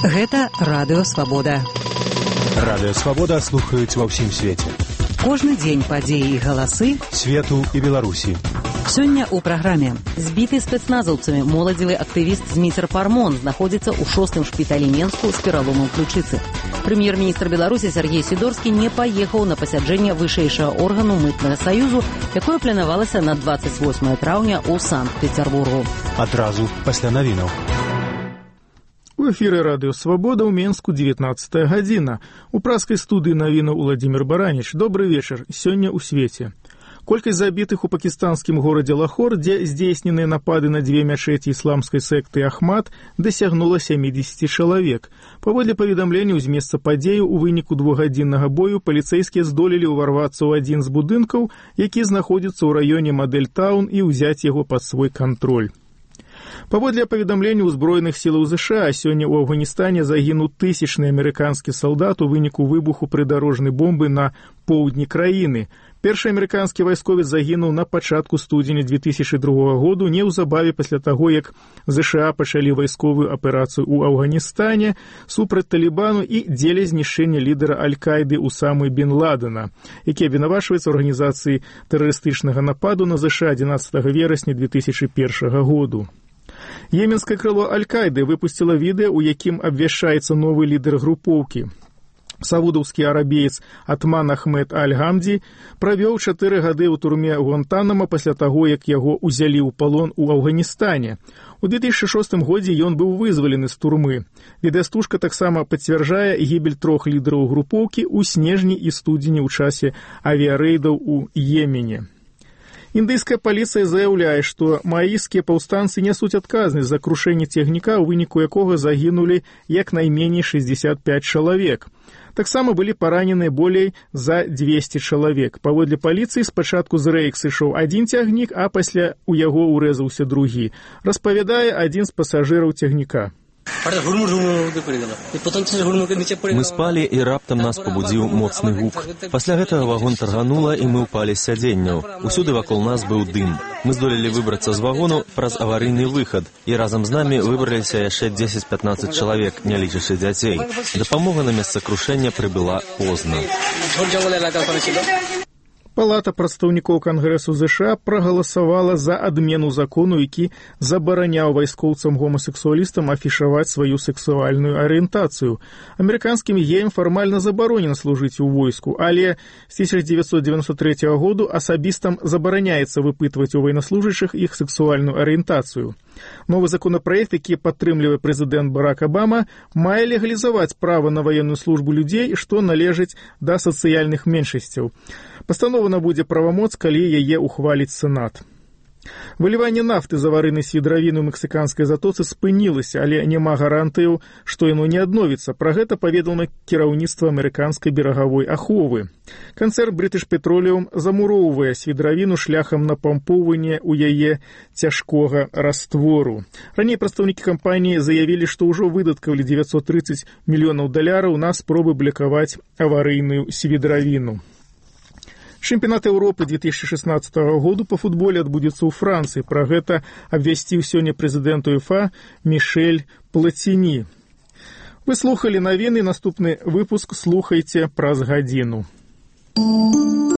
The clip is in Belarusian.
Гэта Радыё Свабода. Радыё Свабода слухаюць ва ўсім свеце. Кожны дзень падзеі і галасы свету і Беларусі. Сёння ў праграме. Збіты спецназаўцамі моладзевы актывіст Зміцер Пармон знаходзіцца ў 6-м шпіталі Менску з пераломам ключыцы. Прэм'ер-міністр Беларусі Сергей Сідорскі не паехаў на пасяджэнне вышэйшага органу мытнага саюзу, якое планавалася на 28 траўня ў Санкт-Петербургу. Адразу пасля навінаў. У эфіры Радыё Свабода ў Менску 19 гадзіна. У праскай студыі навінаў Уладзімір Бараніч. Добры вечар. Сёння ў свеце. Колькасць забітых у пакістанскім горадзе Лахор, дзе здзейсненыя напады на дзве мячэці ісламскай секты Ахмад, дасягнула 70 чалавек. Паводле паведамленняў з месца падзею, у выніку двухгадзіннага бою паліцэйскія здолелі ўварвацца ў адзін з будынкаў, які знаходзіцца ў раёне Мадэль-таун, і ўзяць яго пад свой кантроль. Паводле паведамленняў узброеных сілаў ЗША, сёння ў Афганістане загінуў тысячны амерыканскі салдат у выніку выбуху прыдарожнай бомбы на поўдні краіны. Першы амерыканскі вайсковец загінуў на пачатку студзеня 2002 году, неўзабаве пасля таго, як ЗША пачалі вайсковую аперацыю ў Афганістане супраць Талібану і дзеля знішчэння лідара Аль-Каіды Усамы бін Ладена, які абвінавачваецца ў арганізацыі тэрарыстычнага нападу на ЗША 11 верасня 2001 году. Йеменскае крыло Аль-Каіды выпусціла відэа, у якім абвяшчаецца новы лідар групоўкі. Саудаўскі арабеец Атман Ахмед Аль-Гамді правёў 4 гады ў турме Гуантанамо пасля таго, як яго ўзялі ў палон у Афганістане. У 2006 годзе ён быў вызвалены з турмы. Відэастужка таксама пацвярджае гібель 3 лідараў групоўкі ў снежні і студзені ў часе авіярэйдаў у Йемене. Індыйская паліцыя заяўляе, што мааіскія паўстанцы нясуць адказнасць за крушэнне цягніка, у выніку якога загінулі як найменей 65 чалавек. Таксама былі параненыя болей за 200 чалавек. Паводле паліцыі, спачатку з рэек сышоў адзін цягнік, а пасля ў яго ўрэзаўся другі. Распавядае адзін з пасажыраў цягніка. Мы спалі, і раптам нас пабудзіў моцны гук. Пасля гэтага вагон тарганула, і мы ўпалі з сядзенняў. Усюды вакол нас быў дым. Мы здолелі выбрацца з вагону праз аварыйны выхад, і разам з намі выбраліся яшчэ 10-15 чалавек, не лічачы дзяцей. Дапамога на месца крушэння прыбыла позна. Палата прадстаўнікоў Кангрэсу ЗША прагаласавала за адмену закону, які забараняў вайскоўцам-гомасексуалістам афішаваць сваю сексуальную арыентацыю. Амерыканскім геям фармальна забаронена служыць у войску, але з 1993 году асабістам забараняецца выпытваць у военнослужащых іх сексуальную арыентацыю. Новы законапраект, які падтрымлівае прэзідэнт Барак Абама, мае легалізаваць права на ваенную службу людзей, што належыць да сацыяльных меншасцяў. Пастанова набудзе правамоц, калі яе ухваліць Сенат. Выліванне нафты з аварыйнай свідравіны ў мексіканскай затоцы спынілася, але няма гарантыяў, што яно не адновіцца. Пра гэта паведаміла кіраўніцтва амерыканскай берагавой аховы. Канцэрн British Petroleum замуроўвае свідравіну шляхам напампоўвання ў яе цяжкога раствору. Раней прадстаўнікі кампаніі заявілі, што ўжо выдаткавалі $930 мільёнаў на спробы блакаваць аварыйную свідравіну. Чэмпіянат Еўропы 2016 году па футболе адбудзецца ў Францыі. Пра гэта абвясціў сёння прэзідэнт УЕФА Мішэль Плаціні. Вы слухалі навіны, наступны выпуск слухайце праз гадзіну.